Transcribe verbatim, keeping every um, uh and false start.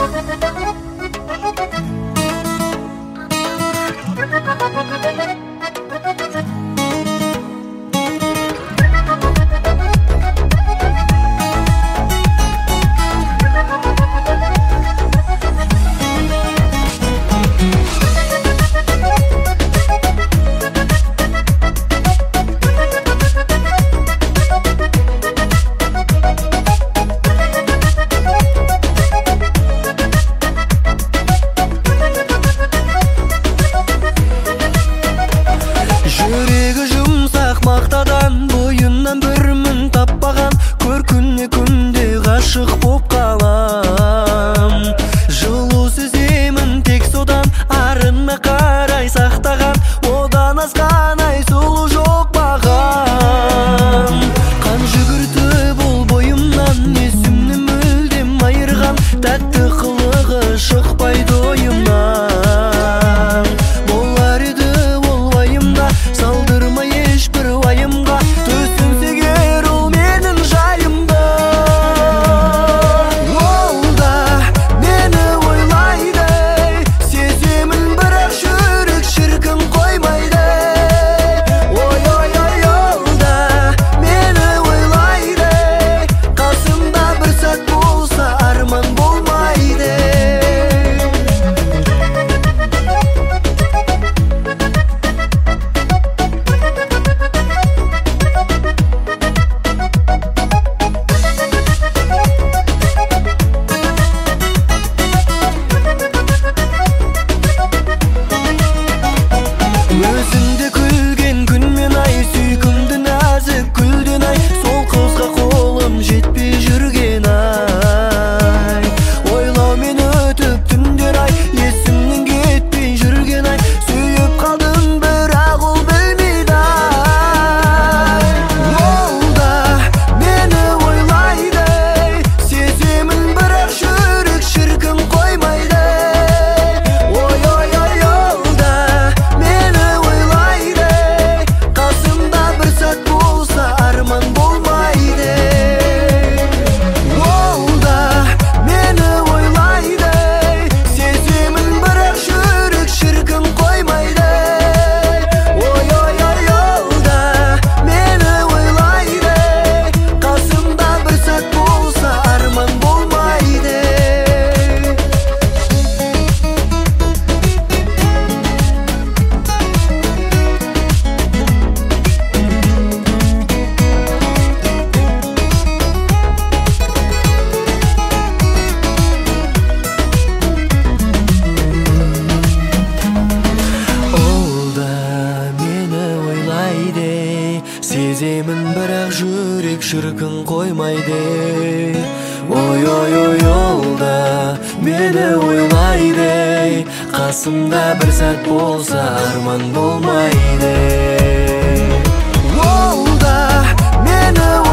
Жүрегі жұмсақ мақтадан бойынан бір мін таппаған, көркіне күнде ғашық боп қалам. Жылу сеземін тек содан, арына қарай сақтаған, одан асқан ай сұлу жоқ маған. Қан жүгіртіп ол бойымнан, есімні мүлдем айырған, тәтті қылығы шықпайды ойымнан. Болар еді ол уайымда, салдырмай ешбір уайымға, түсінсе егер ол менің жайымды. Ол да мені ойлайды, сеземін бірақ жүрек шіркін қоймайды. Ой ой ой, ол да мені ойлайды, қасымда бір сәт болса арман болмайды. Өзіңді күлген күнмен ай, сүйкімді нәзік гүлден ай, сол қызға қолым жетпей жүрген ай. Ойлаумен өтіп түндер ай, есімнен кетпей жүрген ай, сүйіп қалдым бірақ ол білмейді ай. Ол да мені ойлайды, сеземін бірақ жүрек шіркін қоймайды. Ой ой ой, ол да мені ойлайды, қасымда бір сәт болса арман болмайды. Ол да мені ойлайды, сеземін бірақ жүрек шіркін қоймайды. Ой ой ой, ол да мені ойлайды, қасымда бір сәт болса арман болмайды. Ол да мені ойлайды, сеземін бірақ жүрек шіркін қоймайды. Ой ой ой, ол да мені ойлайды, қасымда бір сәт болса арман болмайды. Ол да мені